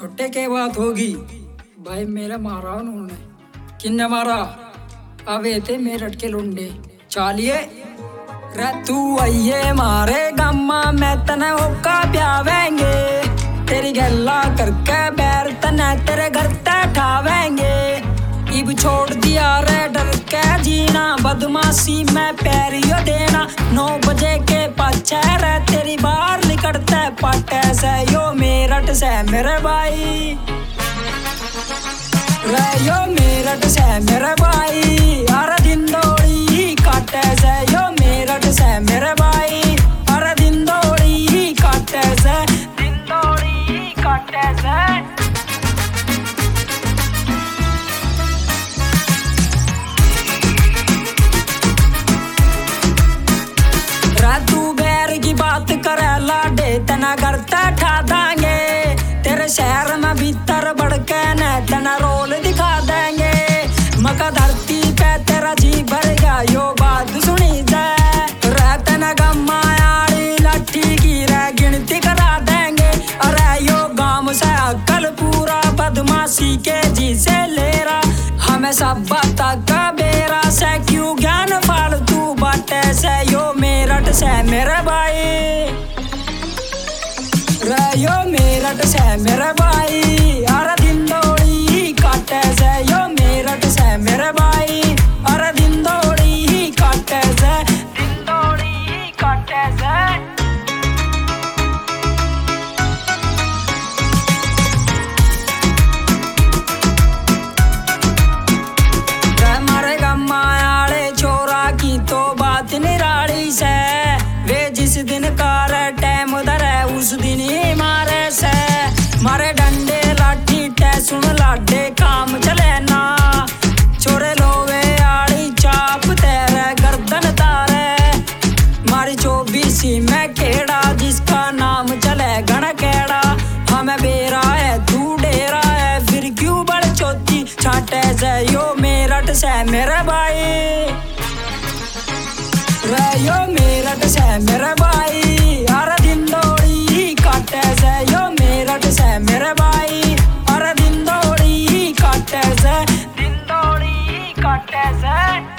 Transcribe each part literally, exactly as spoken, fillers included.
छुट्टे के बात होगी भाई, मेरा मारा उन्होंने। किन्ने मारा? अबे थे मेरठ के लुंडे। चालिए रे तू आइए मारे गम्मा, मैं तने होका ब्यावेंगे, तेरी गल्ला करके बैर तने तेरे घर ते ठावेंगे। इब छोड़ दिया रे डर के जीना, बदमाशी में पैरियो देना। नौ बजे के पाछे रे तेरी बाहर निकलते पाटे से, यो मेरठ से मेरे भाई रे, यो मेरठ से मेरे भाई। अरे दिन दौड़ी काटे से, यो मेरठ से मेरे भाई। अरे दिन दौड़ी काटे से, दिन दौड़ी काटे से। तू बैर की बात करे लाडे, तना करता ठा देंगे, तेरे शहर में भीतर बढ़ के न तना रोल दिखा देंगे। मका धरती पे तेरा जी भरेगा, यो बात सुनी जाए रे, तना गम्मा आड़ी लाठी की रे गिनती करा देंगे। अरे यो गांव से अकल पूरा बदमाशी के जी से ले रहा, हमें सब बता का बेरा से क्यों ज्ञान फालतू बाटे से, यो मेरठ से मेरे भाई रे, यो मेरठ से मेरे भाई। अरे दिन दौड़ी काटे से, यो मेरठ से मेरे भाई। अरे दिन दौड़ी काटे से, दिन दौड़ी काटे से। तो बात निराली से, वे जिस दिन कार टैम उधर है उस दिन ही मारे से। मारे डंडे लाठी टे सुन लाडे काम चले ना, छोरे लोवे आड़ी चाप तेरे गर्दन तारे। मारी चौबीसी में खेड़ा जिसका नाम चले गण केड़ा, हमें बेरा है तू डेरा है, फिर क्यों बड़ चौथी छाटे से, यो मेरठ से मेरे भाई रे, यो मेरठ से मेरे भाई। अरे दिन दौड़ी काटे से, यो मेरठ से मेरे भाई। अरे दिन दौड़ी काटे से, दिन दौड़ी काटे से।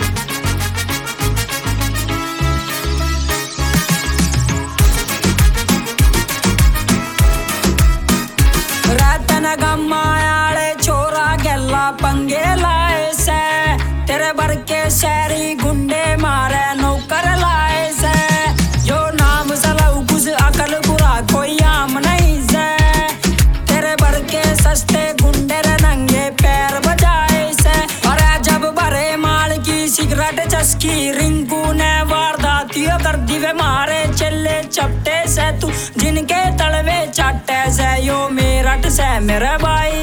रतन गम्मा आले छोरा गल्ला पंगे लाए से, तेरे बर के शहरी गुंडे मारे नौकर लाए से। जो नाम सलाऊ कुछ अकल बुरा कोई आम नहीं से, तेरे बर के सस्ते गुंडे रे नंगे पैर बजाए से। अरे जब भरे माल की सिगरेट चस्की, रिंकू ने वारदातियों कर दिवे मारे चले चपटे से, तू जिनके तलवे चाटे से, यो मेरठ से मेरे भाई।